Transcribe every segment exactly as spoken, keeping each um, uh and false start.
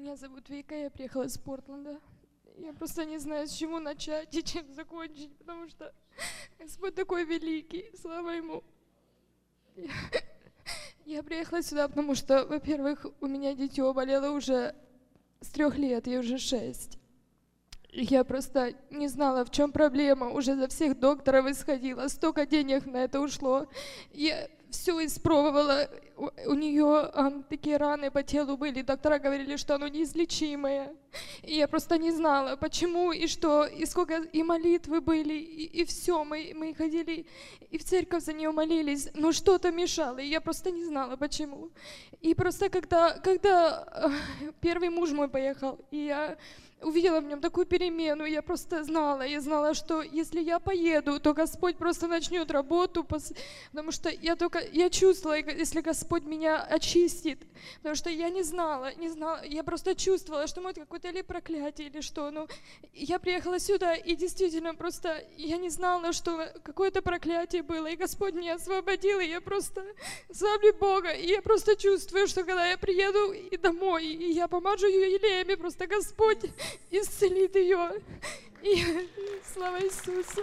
Меня зовут Вика, я приехала из Портленда. Я просто не знаю, с чего начать и чем закончить, потому что Господь такой великий, слава Ему. Я, я приехала сюда, потому что, во-первых, у меня дитё болело уже с трех лет, ей уже шесть. И я просто не знала, в чем проблема, уже за всех докторов исходила, столько денег на это ушло. Я все испробовала, у, у нее а, такие раны по телу были, доктора говорили, что оно неизлечимое. И я просто не знала, почему и что, и сколько и молитвы были, и, и все. Мы, мы ходили и в церковь за нее молились, но что-то мешало, и я просто не знала, почему. И просто когда, когда первый муж мой поехал, и я увидела в нем такую перемену, я просто знала, я знала, что если я поеду, то Господь просто начнет работу, потому что я только, я чувствовала, если Господь меня очистит, потому что я не знала, не знала, я просто чувствовала, что может какое-то или проклятие, или что, но я приехала сюда, и действительно просто я не знала, что какое-то проклятие было, и Господь меня освободил, и я просто славлю Бога, и я просто чувствую, что когда я приеду и домой, и я помажу ее елеями, просто Господь исцелит ее. И слава Иисусу.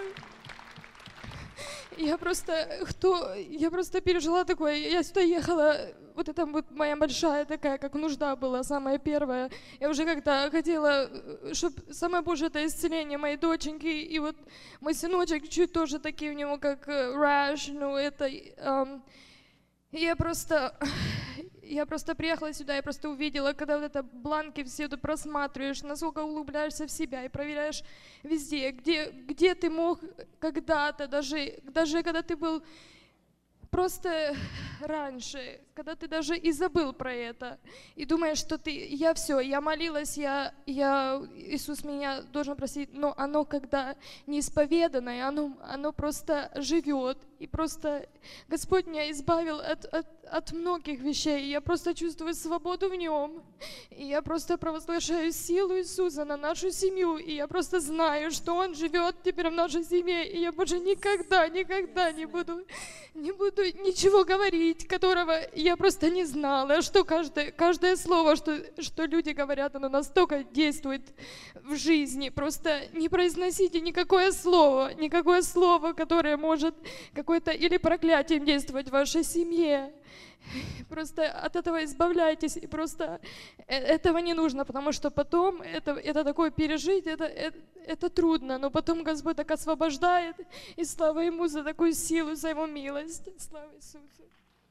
Я просто, кто, я просто пережила такое, я сюда ехала, вот это вот моя большая такая, как нужда была, самая первая. Я уже как-то хотела, чтобы самое Божье это исцеление моей доченьки, и вот мой сыночек чуть тоже такие у него как rash, ну это... Um, я просто, я просто приехала сюда, я просто увидела, когда вот это бланки все тут просматриваешь, насколько углубляешься в себя и проверяешь везде, где, где ты мог когда-то, даже, даже когда ты был просто раньше, когда ты даже и забыл про это, и думаешь, что ты, я все, я молилась, я, я, Иисус меня должен простить, но оно когда неисповеданное, оно, оно просто живет, и просто Господь меня избавил от, от, от многих вещей, я просто чувствую свободу в Нем, и я просто провозглашаю силу Иисуса на нашу семью, и я просто знаю, что Он живет теперь в нашей семье, и я больше никогда, никогда не буду, не буду ничего говорить, которого я просто не знала, что каждое, каждое слово, что, что люди говорят, оно настолько действует в жизни. Просто не произносите никакое слово, никакое слово, которое может какое-то или проклятием действовать в вашей семье. Просто от этого избавляйтесь, и просто этого не нужно, потому что потом это, это такое пережить, это, это, это трудно, но потом Господь так освобождает, и слава Ему за такую силу, за Его милость. Слава Иисусу.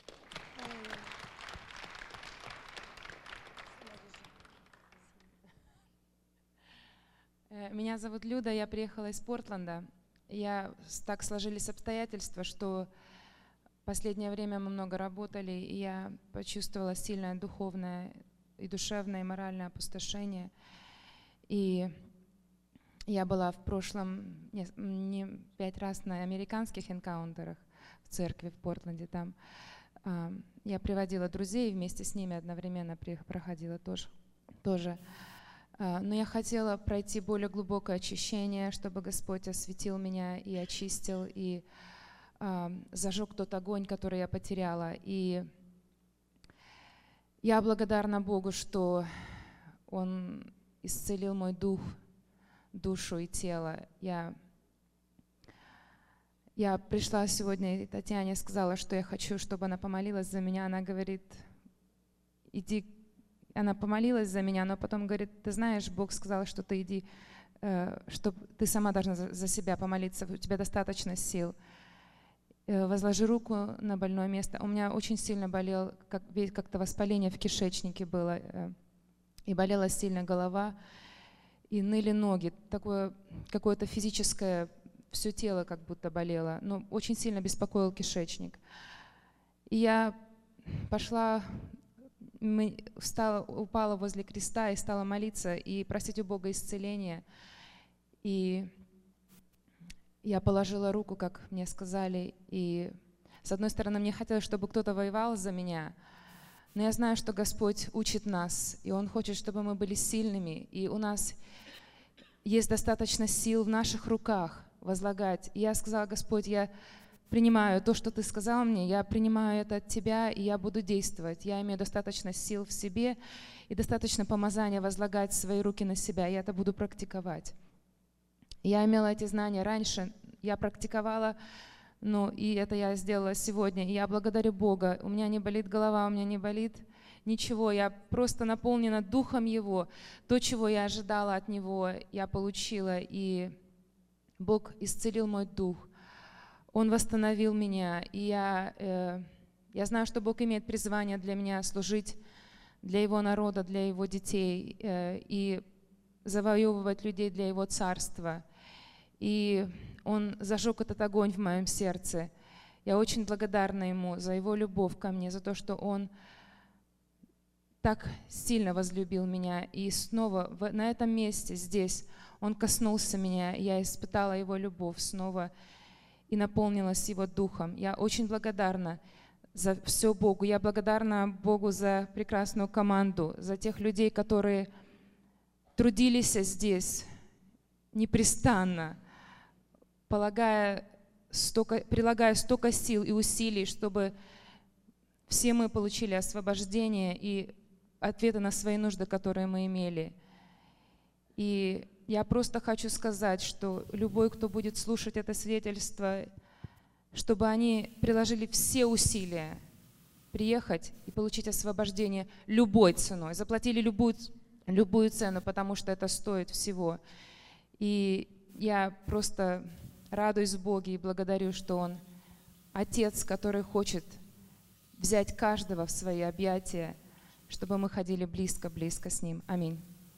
Меня зовут Люда, я приехала из Портленда. Я, так сложились обстоятельства, что в последнее время мы много работали, и я почувствовала сильное духовное и душевное, и моральное опустошение. И я была в прошлом не, не пять раз на американских энкаунтерах в церкви в Портленде. Там а, я приводила друзей, вместе с ними одновременно проходила тоже. тоже. А, но я хотела пройти более глубокое очищение, чтобы Господь осветил меня и очистил, и зажег тот огонь, который я потеряла. И я благодарна Богу, что Он исцелил мой дух, душу и тело. Я, я пришла сегодня, и Татьяне сказала, что я хочу, чтобы она помолилась за меня. Она говорит, иди. Она помолилась за меня, но потом говорит, ты знаешь, Бог сказал, что ты иди, что ты сама должна за себя помолиться, у тебя достаточно сил. Возложи руку на больное место. У меня очень сильно болел, как, как-то воспаление в кишечнике было, и болела сильно голова, и ныли ноги. Такое какое-то физическое, все тело как будто болело, но очень сильно беспокоил кишечник. И я пошла, встала, упала возле креста и стала молиться и просить у Бога исцеления. И я положила руку, как мне сказали, и с одной стороны мне хотелось, чтобы кто-то воевал за меня, но я знаю, что Господь учит нас, и Он хочет, чтобы мы были сильными, и у нас есть достаточно сил в наших руках возлагать. И я сказала, Господь, я принимаю то, что Ты сказал мне, я принимаю это от Тебя, и я буду действовать. Я имею достаточно сил в себе и достаточно помазания возлагать свои руки на себя, и я это буду практиковать. Я имела эти знания раньше, я практиковала, ну, и это я сделала сегодня, и я благодарю Бога. У меня не болит голова, у меня не болит ничего, я просто наполнена Духом Его. То, чего я ожидала от Него, я получила, и Бог исцелил мой дух. Он восстановил меня, и я, э, я знаю, что Бог имеет призвание для меня служить для Его народа, для Его детей, э, и завоевывать людей для Его царства. И Он зажег этот огонь в моем сердце. Я очень благодарна Ему за Его любовь ко мне, за то, что Он так сильно возлюбил меня. И снова в, на этом месте, здесь, Он коснулся меня, и я испытала Его любовь снова и наполнилась Его Духом. Я очень благодарна за все Богу. Я благодарна Богу за прекрасную команду, за тех людей, которые трудились здесь непрестанно, полагая столько, прилагая столько сил и усилий, чтобы все мы получили освобождение и ответы на свои нужды, которые мы имели. И я просто хочу сказать, что любой, кто будет слушать это свидетельство, чтобы они приложили все усилия приехать и получить освобождение любой ценой, заплатили любую, любую цену, потому что это стоит всего. И я просто радуюсь в Боге и благодарю, что Он Отец, который хочет взять каждого в свои объятия, чтобы мы ходили близко-близко с Ним. Аминь.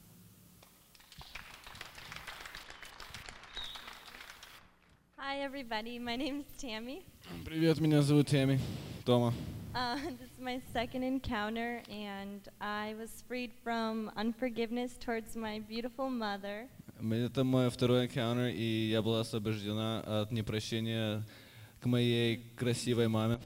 Hi everybody, my name is Tammy. Привет, меня зовут Тэмми, Тома. Uh, this is my second encounter, and I was freed from unforgiveness towards my beautiful mother. Это мой второй encounter, и я была освобождена от непрощения к моей красивой маме.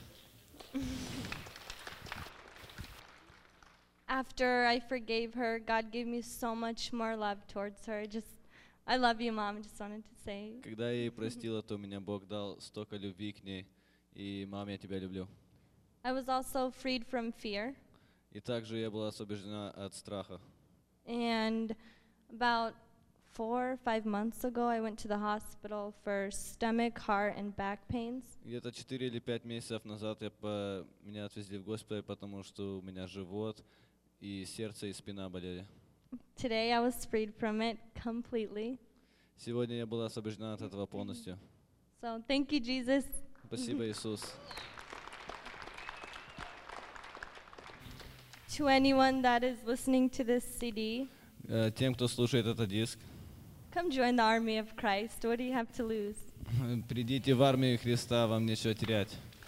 After I forgave her, God gave me so much more love towards her. Just, I love you, Mom. I just wanted to say. Когда я ей простила, то меня Бог дал столько любви к ней, и мам, я тебя люблю. I was also freed from fear, И также я была освобождена от страха. and about four or five months ago, I went to the hospital for stomach, heart, and back pains. Где-то четыре или пять месяцев назад я по... меня отвезли в госпиталь, потому что у меня живот и сердце и спина болели. Today, I was freed from it completely. Сегодня я была освобождена от этого полностью. So thank you, Jesus. Спасибо, Иисус. To anyone that is listening to this C D, Э, Тем, кто слушает этот диск, come join the army of Christ. What do you have to lose? придите в армию Христа, вам нечего терять.